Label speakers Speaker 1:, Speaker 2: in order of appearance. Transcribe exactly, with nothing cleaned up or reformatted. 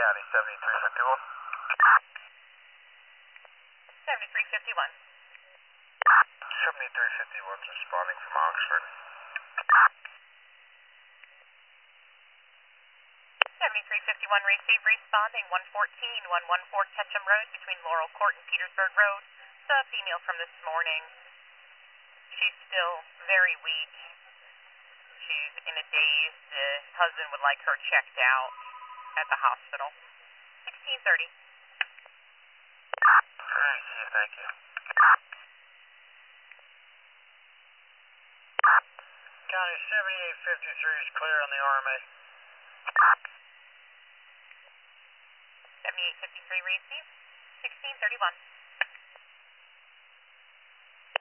Speaker 1: County, seventy-three fifty-one.
Speaker 2: seventy-three fifty-one.
Speaker 1: seventy-three fifty-one's responding from Oxford.
Speaker 2: seventy-three fifty-one receive responding one fourteen one fourteen Ketchum Road between Laurel Court and Petersburg Road. The female from this morning. She's still very weak. She's in a daze. The husband would like her checked out at the hospital. sixteen thirty.
Speaker 1: Alright, see you, thank you. County seventy-eight fifty-three is clear on the R M A.
Speaker 2: seventy-eight fifty-three receive. sixteen thirty-one.